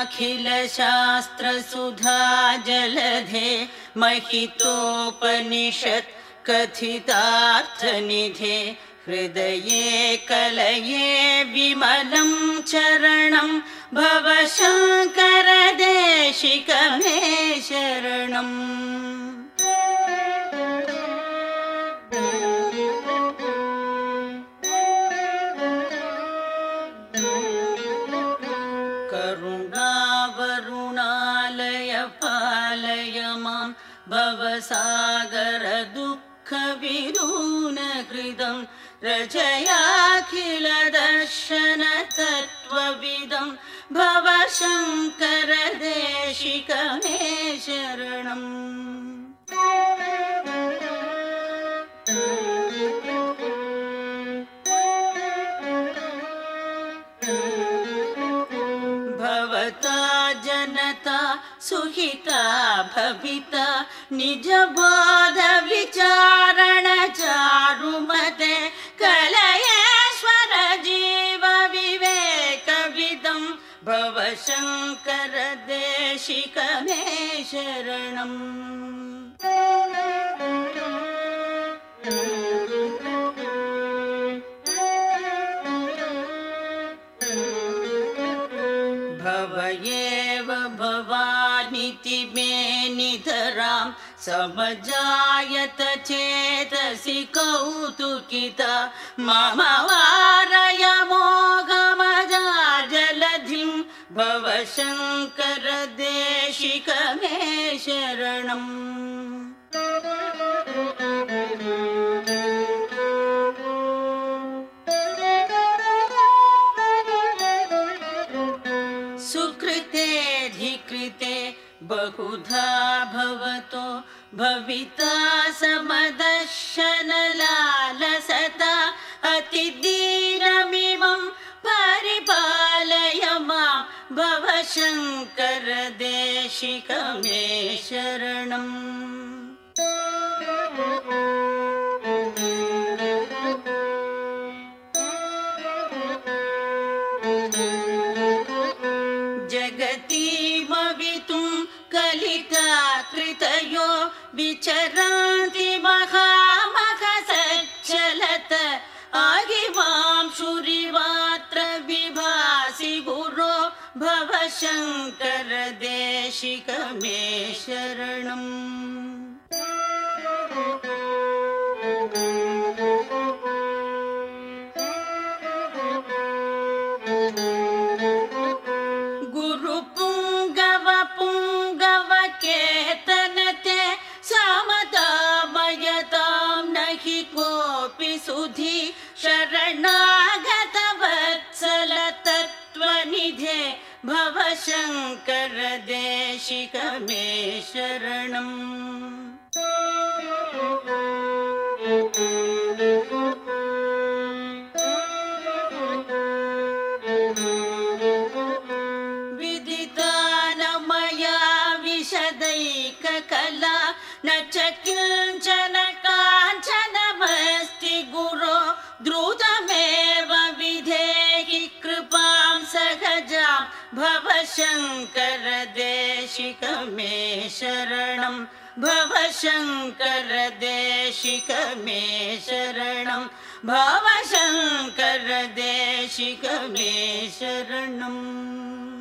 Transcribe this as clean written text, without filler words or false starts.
शास्त्रसुधा जलधे महितोपनिषत् कथितार्थनिधे हृदये कलये विमलं चरणं भव शङ्कर देशिक मे शरणम्। करुणावरुणालय पालय मां भवसागर दुःखविदून कृतं रचयाखिल दर्शन तत्त्वविदं भव शङ्कर देशिक मे शरणम्। भवता जनता सुहिता भविता निज बोध विचारण चारुमते कलयेश्वर जीव विवेक विदं भव शङ्कर देशिक मे शरणम्। भवयेव भवानिति मे निधरां समजायत चेतसि कौतुकिता मम वारय मोहमजा जलधिं भव शङ्कर देशिक मे शरणम्। सुकृतेऽधिकृते बहुधा भवतो भविता समदर्शन लालसता अतिदीनमिमं परिपालय मां भव शङ्कर देशिक मे शरणम्। जगतीमवितुं कलिता कृतयो विचरन्ति महामखसच्चलत आगिवां शुरिवात्र विभासि गुरो भव शङ्कर देशिक मे शरणम्। केतनते समतामयतां नहि कोऽपि सुधी शरणागत वत्सल तत्त्वनिधे भव शङ्कर देशिक मे शरणम्। कला न च किञ्चन काञ्चनमस्ति गुरो द्रुतमेव विधेहि कृपां सहजां भव शङ्कर देशिक मे शरणं भव शङ्कर देशिक मे शरणं भव शङ्कर देशिक मे शरणम्।